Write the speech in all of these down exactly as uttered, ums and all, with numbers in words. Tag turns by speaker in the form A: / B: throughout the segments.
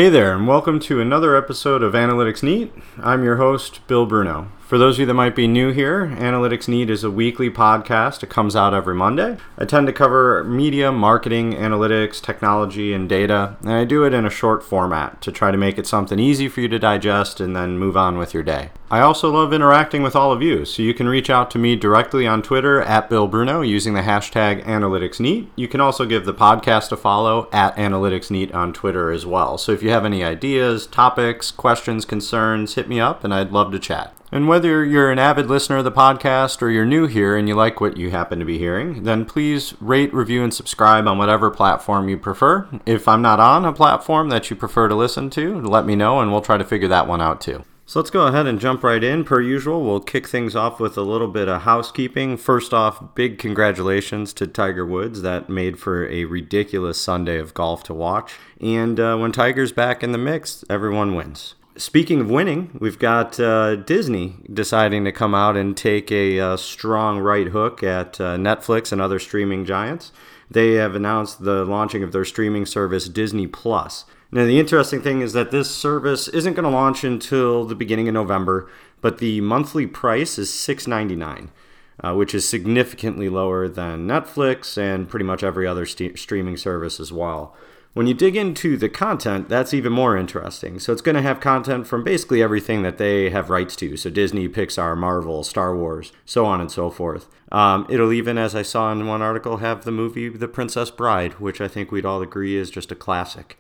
A: Hey there, and welcome to another episode of Analytics Neat. I'm your host, Bill Bruno. For those of you that might be new here, Analytics Neat is a weekly podcast. It comes out every Monday. I tend to cover media, marketing, analytics, technology, and data, and I do it in a short format to try to make it something easy for you to digest and then move on with your day. I also love interacting with all of you, so you can reach out to me directly on Twitter at Bill Bruno using the hashtag AnalyticsNeat. You can also give the podcast a follow at AnalyticsNeat on Twitter as well. So if you have any ideas, topics, questions, concerns, hit me up and I'd love to chat. And whether you're an avid listener of the podcast or you're new here and you like what you happen to be hearing, then please rate, review, and subscribe on whatever platform you prefer. If I'm not on a platform that you prefer to listen to, let me know and we'll try to figure that one out too. So let's go ahead and jump right in. Per usual, we'll kick things off with a little bit of housekeeping. First off, big congratulations to Tiger Woods. That made for a ridiculous Sunday of golf to watch. And uh, when Tiger's back in the mix, everyone wins. Speaking of winning, we've got uh, Disney deciding to come out and take a uh, strong right hook at uh, Netflix and other streaming giants. They have announced the launching of their streaming service, Disney Plus. Now, the interesting thing is that this service isn't going to launch until the beginning of November, but the monthly price is six dollars and ninety-nine cents, uh, which is significantly lower than Netflix and pretty much every other st- streaming service as well. When you dig into the content, that's even more interesting. So it's going to have content from basically everything that they have rights to. So Disney, Pixar, Marvel, Star Wars, so on and so forth. Um, it'll even, as I saw in one article, have the movie The Princess Bride, which I think we'd all agree is just a classic.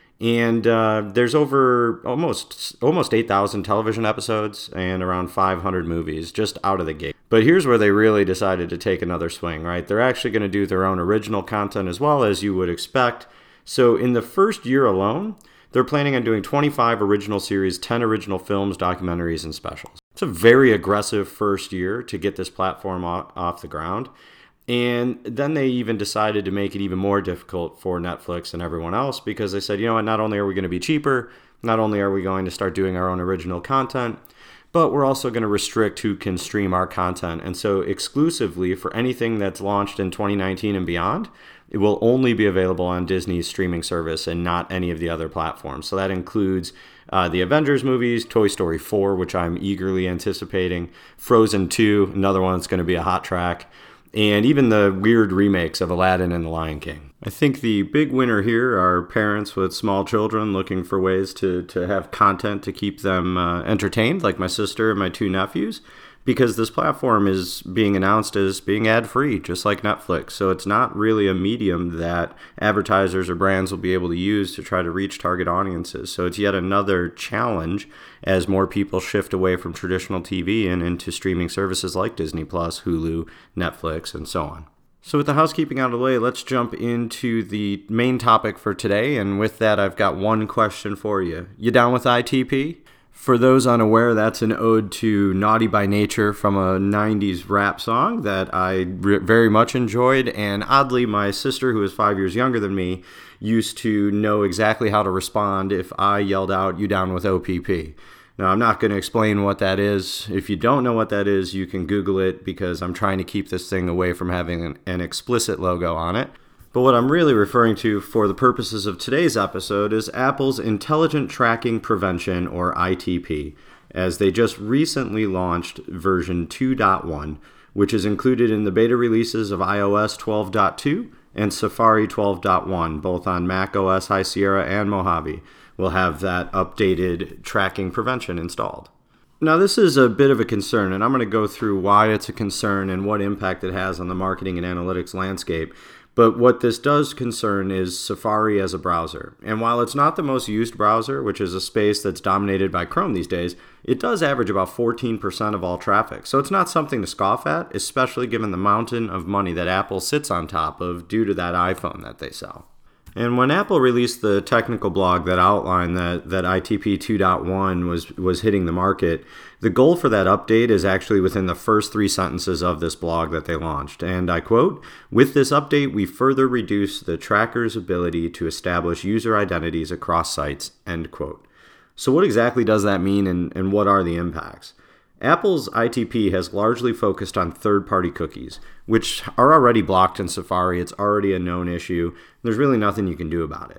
A: And uh, there's over almost almost eight thousand television episodes and around five hundred movies just out of the gate. But here's where they really decided to take another swing, right? They're actually going to do their own original content as well, as you would expect. So in the first year alone, they're planning on doing twenty-five original series, ten original films, documentaries, and specials. It's a very aggressive first year to get this platform off the ground. And then they even decided to make it even more difficult for Netflix and everyone else because they said, you know what, not only are we going to be cheaper, not only are we going to start doing our own original content, but we're also going to restrict who can stream our content. And so exclusively for anything that's launched in twenty nineteen and beyond, it will only be available on Disney's streaming service and not any of the other platforms. So that includes uh, the Avengers movies, Toy Story four, which I'm eagerly anticipating, Frozen two, another one that's going to be a hot track, and even the weird remakes of Aladdin and The Lion King. I think the big winner here are parents with small children looking for ways to, to have content to keep them uh, entertained, like my sister and my two nephews, because this platform is being announced as being ad-free, just like Netflix. So it's not really a medium that advertisers or brands will be able to use to try to reach target audiences. So it's yet another challenge as more people shift away from traditional T V and into streaming services like Disney Plus, Hulu, Netflix, and so on. So with the housekeeping out of the way, let's jump into the main topic for today. And with that, I've got one question for you. You down with I T P? For those unaware, that's an ode to Naughty by Nature from a nineties rap song that I re- very much enjoyed. And oddly, my sister, who is five years younger than me, used to know exactly how to respond if I yelled out, "You down with O P P?" Now, I'm not going to explain what that is. If you don't know what that is, you can Google it because I'm trying to keep this thing away from having an, an explicit logo on it. But what I'm really referring to for the purposes of today's episode is Apple's Intelligent Tracking Prevention, or I T P, as they just recently launched version two point one, which is included in the beta releases of iOS twelve point two and Safari twelve point one, both on macOS High Sierra and Mojave. Will have that updated tracking prevention installed. Now, this is a bit of a concern, and I'm going to go through why it's a concern and what impact it has on the marketing and analytics landscape. But what this does concern is Safari as a browser. And while it's not the most used browser, which is a space that's dominated by Chrome these days, it does average about fourteen percent of all traffic. So it's not something to scoff at, especially given the mountain of money that Apple sits on top of due to that iPhone that they sell. And when Apple released the technical blog that outlined that, that I T P two point one was, was hitting the market, the goal for that update is actually within the first three sentences of this blog that they launched. And I quote, "With this update, we further reduce the tracker's ability to establish user identities across sites," end quote. So what exactly does that mean and, and what are the impacts? Apple's I T P has largely focused on third-party cookies, which are already blocked in Safari. It's already a known issue. There's really nothing you can do about it.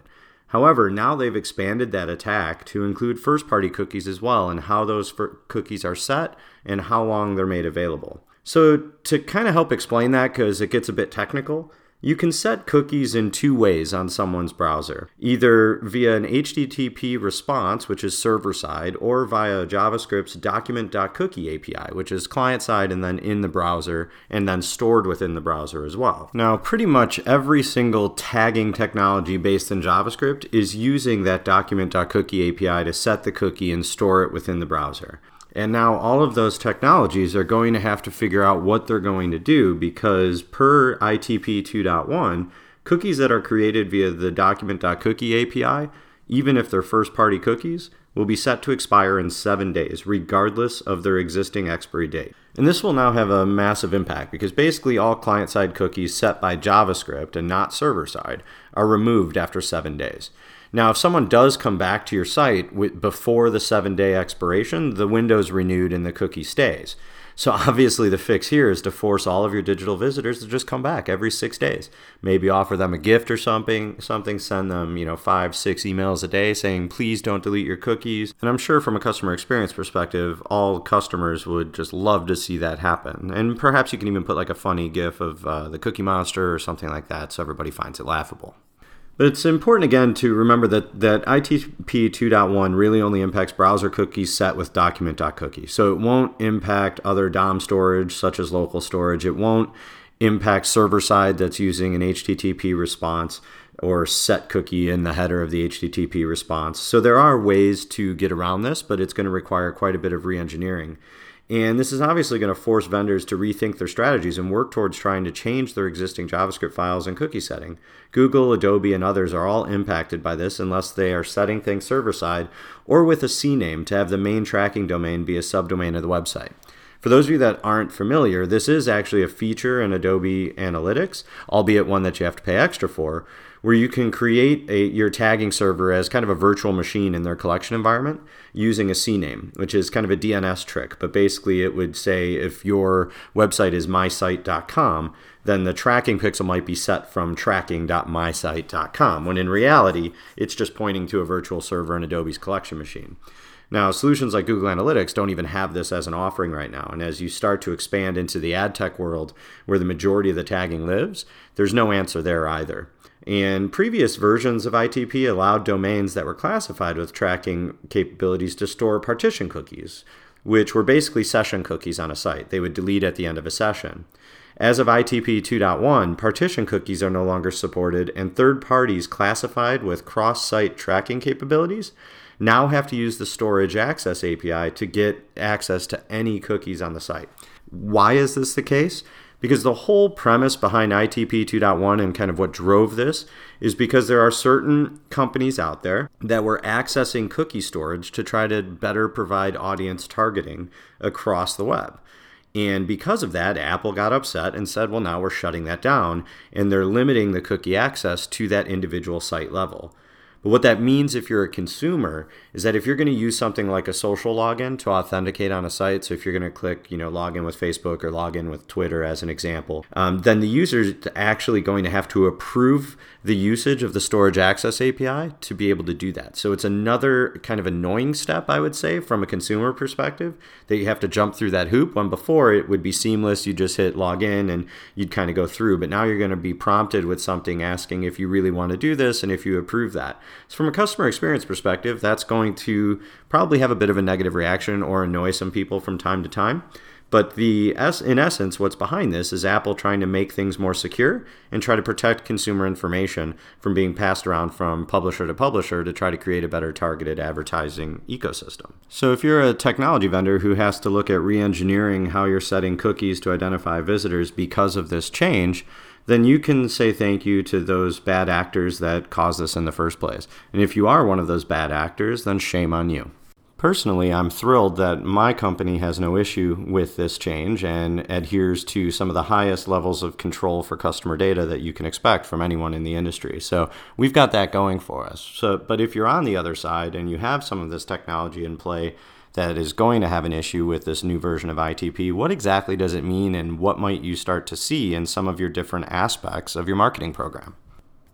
A: However, now they've expanded that attack to include first-party cookies as well, and how those cookies are set and how long they're made available. So to kind of help explain that, because it gets a bit technical, you can set cookies in two ways on someone's browser, either via an H T T P response, which is server-side, or via JavaScript's document.cookie A P I, which is client-side and then in the browser, and then stored within the browser as well. Now, pretty much every single tagging technology based in JavaScript is using that document.cookie A P I to set the cookie and store it within the browser. And now all of those technologies are going to have to figure out what they're going to do, because per I T P two point one, cookies that are created via the document.cookie A P I, even if they're first-party cookies, will be set to expire in seven days, regardless of their existing expiry date. And this will now have a massive impact, because basically all client-side cookies set by JavaScript and not server-side are removed after seven days. Now, if someone does come back to your site before the seven-day expiration, the window's renewed and the cookie stays. So obviously the fix here is to force all of your digital visitors to just come back every six days. Maybe offer them a gift or something, something, send them, you know, five, six emails a day saying, please don't delete your cookies. And I'm sure from a customer experience perspective, all customers would just love to see that happen. And perhaps you can even put like a funny gif of uh, the Cookie Monster or something like that so everybody finds it laughable. But it's important, again, to remember that, that I T P two point one really only impacts browser cookies set with document.cookie. So it won't impact other D O M storage, such as local storage. It won't impact server-side that's using an H T T P response or set cookie in the header of the H T T P response. So there are ways to get around this, but it's going to require quite a bit of re-engineering. And this is obviously going to force vendors to rethink their strategies and work towards trying to change their existing JavaScript files and cookie setting. Google, Adobe, and others are all impacted by this unless they are setting things server-side or with a C name to have the main tracking domain be a subdomain of the website. For those of you that aren't familiar, this is actually a feature in Adobe Analytics, albeit one that you have to pay extra for, where you can create a, your tagging server as kind of a virtual machine in their collection environment using a C name, which is kind of a D N S trick. But basically it would say if your website is my site dot com, then the tracking pixel might be set from tracking dot my site dot com, when in reality, it's just pointing to a virtual server in Adobe's collection machine. Now, solutions like Google Analytics don't even have this as an offering right now. And as you start to expand into the ad tech world, where the majority of the tagging lives, there's no answer there either. And previous versions of I T P allowed domains that were classified with tracking capabilities to store partition cookies, which were basically session cookies on a site. They would delete at the end of a session. As of I T P two point one, partition cookies are no longer supported, and third parties classified with cross-site tracking capabilities now have to use the Storage Access A P I to get access to any cookies on the site. Why is this the case? Because the whole premise behind I T P two point one and kind of what drove this is because there are certain companies out there that were accessing cookie storage to try to better provide audience targeting across the web. And because of that, Apple got upset and said, well, now we're shutting that down, and they're limiting the cookie access to that individual site level. But what that means if you're a consumer is that if you're going to use something like a social login to authenticate on a site, so if you're going to click, you know, log in with Facebook or log in with Twitter as an example, um, then the user is actually going to have to approve the usage of the Storage Access A P I to be able to do that. So it's another kind of annoying step, I would say, from a consumer perspective, that you have to jump through that hoop, when before it would be seamless. You just hit log in and you'd kind of go through. But now you're going to be prompted with something asking if you really want to do this and if you approve that. So from a customer experience perspective, that's going to probably have a bit of a negative reaction or annoy some people from time to time. But the in essence, what's behind this is Apple trying to make things more secure and try to protect consumer information from being passed around from publisher to publisher to try to create a better targeted advertising ecosystem. So if you're a technology vendor who has to look at re-engineering how you're setting cookies to identify visitors because of this change, then you can say thank you to those bad actors that caused this in the first place. And if you are one of those bad actors, then shame on you. Personally, I'm thrilled that my company has no issue with this change and adheres to some of the highest levels of control for customer data that you can expect from anyone in the industry. So we've got that going for us. So, but if you're on the other side and you have some of this technology in play that is going to have an issue with this new version of I T P, what exactly does it mean, and what might you start to see in some of your different aspects of your marketing program?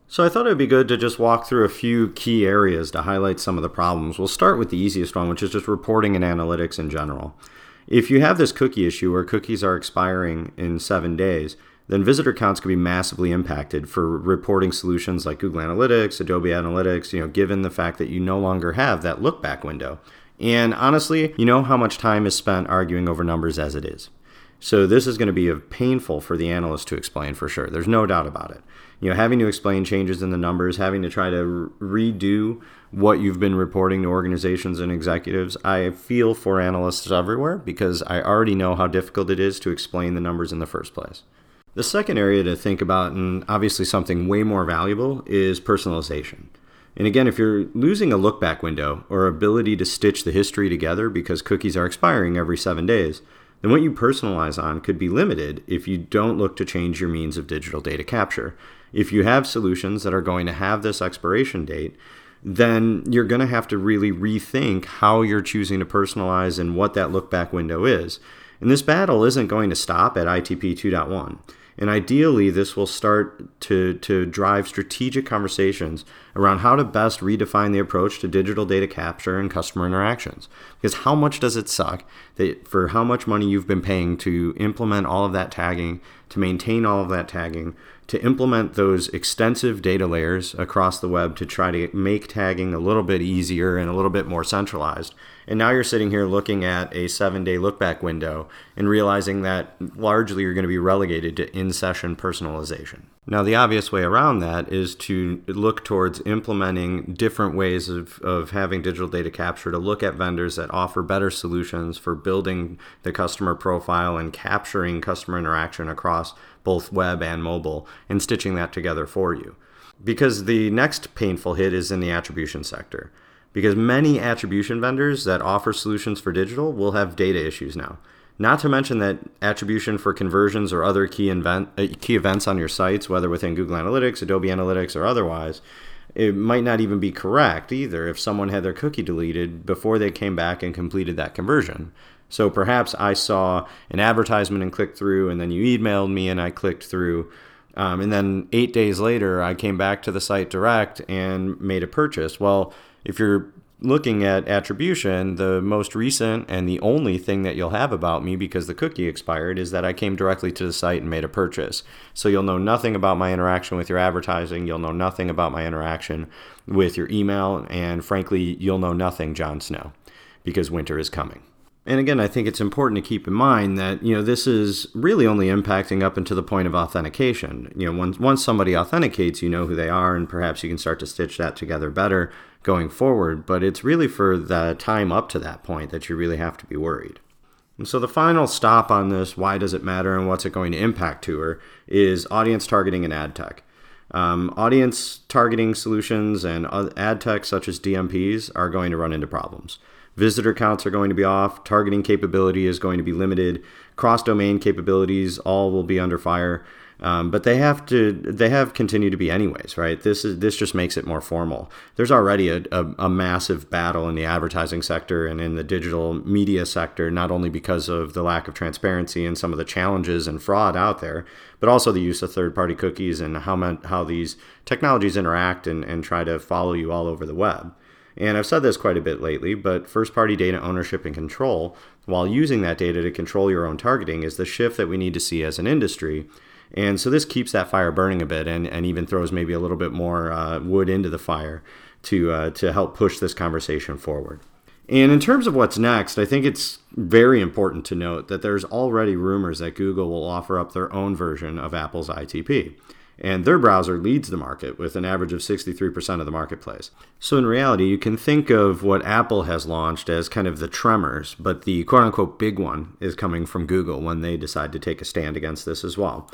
A: So I thought it would be good to just walk through a few key areas to highlight some of the problems. We'll start with the easiest one, which is just reporting and analytics in general. If you have this cookie issue where cookies are expiring in seven days, then visitor counts could be massively impacted for reporting solutions like Google Analytics, Adobe Analytics, you know, given the fact that you no longer have that look back window. And honestly, you know how much time is spent arguing over numbers as it is. So this is going to be painful for the analyst to explain for sure. There's no doubt about it. You know, having to explain changes in the numbers, having to try to re- redo what you've been reporting to organizations and executives, I feel for analysts everywhere because I already know how difficult it is to explain the numbers in the first place. The second area to think about, and obviously something way more valuable, is personalization. And again, if you're losing a look back window or ability to stitch the history together because cookies are expiring every seven days, then what you personalize on could be limited if you don't look to change your means of digital data capture. If you have solutions that are going to have this expiration date, then you're going to have to really rethink how you're choosing to personalize and what that look back window is. And this battle isn't going to stop at I T P two point one. And ideally, this will start to, to drive strategic conversations around how to best redefine the approach to digital data capture and customer interactions. Because how much does it suck that for how much money you've been paying to implement all of that tagging, to maintain all of that tagging, to implement those extensive data layers across the web to try to make tagging a little bit easier and a little bit more centralized. And now you're sitting here looking at a seven-day look-back window and realizing that largely you're going to be relegated to in-session personalization. Now, the obvious way around that is to look towards implementing different ways of, of having digital data capture, to look at vendors that offer better solutions for building the customer profile and capturing customer interaction across both web and mobile and stitching that together for you. Because the next painful hit is in the attribution sector. Because many attribution vendors that offer solutions for digital will have data issues now. Not to mention that attribution for conversions or other key, event, uh, key events on your sites, whether within Google Analytics, Adobe Analytics, or otherwise, it might not even be correct either if someone had their cookie deleted before they came back and completed that conversion. So perhaps I saw an advertisement and clicked through, and then you emailed me and I clicked through. Um, and then eight days later, I came back to the site direct and made a purchase. Well, if you're looking at attribution, the most recent and the only thing that you'll have about me because the cookie expired is that I came directly to the site and made a purchase. So you'll know nothing about my interaction with your advertising. You'll know nothing about my interaction with your email. And frankly, you'll know nothing, Jon Snow, because winter is coming. And again, I think it's important to keep in mind that, you know, this is really only impacting up until the point of authentication. You know, once once somebody authenticates, you know who they are, and perhaps you can start to stitch that together better going forward. But it's really for the time up to that point that you really have to be worried. And so the final stop on this, why does it matter and what's it going to impact to her, is audience targeting and ad tech. Um, audience targeting solutions and ad tech such as D M Ps are going to run into problems. Visitor counts are going to be off, targeting capability is going to be limited, cross-domain capabilities all will be under fire, um, but they have to they have continued to be anyways, right? This is this just makes it more formal. There's already a, a, a massive battle in the advertising sector and in the digital media sector, not only because of the lack of transparency and some of the challenges and fraud out there, but also the use of third-party cookies and how how these technologies interact and, and try to follow you all over the web. And I've said this quite a bit lately, but first-party data ownership and control, while using that data to control your own targeting, is the shift that we need to see as an industry. And so this keeps that fire burning a bit and, and even throws maybe a little bit more uh, wood into the fire to uh, to help push this conversation forward. And in terms of what's next, I think it's very important to note that there's already rumors that Google will offer up their own version of Apple's I T P. And their browser leads the market with an average of sixty-three percent of the marketplace. So in reality, you can think of what Apple has launched as kind of the tremors, but the quote-unquote big one is coming from Google when they decide to take a stand against this as well.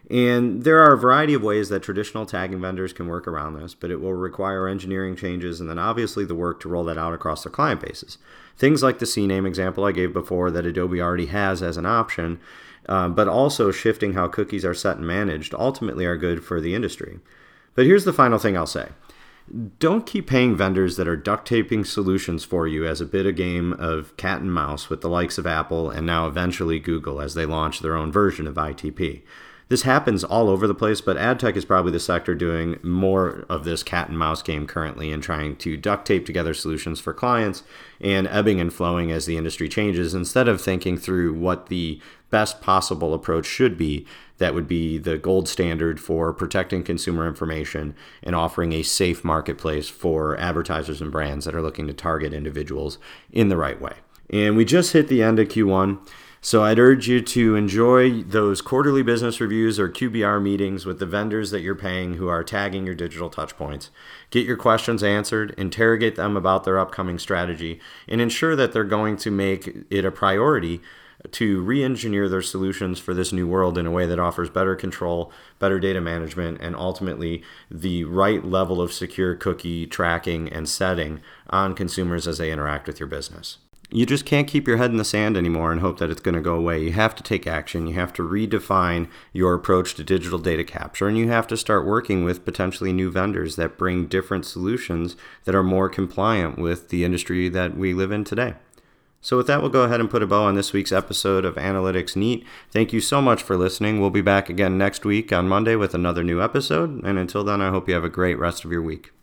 A: And there are a variety of ways that traditional tagging vendors can work around this, but it will require engineering changes and then obviously the work to roll that out across their client bases. Things like the C NAME example I gave before that Adobe already has as an option, Uh, but also shifting how cookies are set and managed ultimately are good for the industry. But here's the final thing I'll say. Don't keep paying vendors that are duct taping solutions for you as a bit of game of cat and mouse with the likes of Apple and now eventually Google as they launch their own version of I T P. This happens all over the place, but ad tech is probably the sector doing more of this cat and mouse game currently and trying to duct tape together solutions for clients and ebbing and flowing as the industry changes instead of thinking through what the best possible approach should be that would be the gold standard for protecting consumer information and offering a safe marketplace for advertisers and brands that are looking to target individuals in the right way. And we just hit the end of Q one. So I'd urge you to enjoy those quarterly business reviews or Q B R meetings with the vendors that you're paying who are tagging your digital touchpoints. Get your questions answered, interrogate them about their upcoming strategy, and ensure that they're going to make it a priority to re-engineer their solutions for this new world in a way that offers better control, better data management, and ultimately the right level of secure cookie tracking and setting on consumers as they interact with your business. You just can't keep your head in the sand anymore and hope that it's going to go away. You have to take action. You have to redefine your approach to digital data capture, and you have to start working with potentially new vendors that bring different solutions that are more compliant with the industry that we live in today. So with that, we'll go ahead and put a bow on this week's episode of Analytics Neat. Thank you so much for listening. We'll be back again next week on Monday with another new episode. And until then, I hope you have a great rest of your week.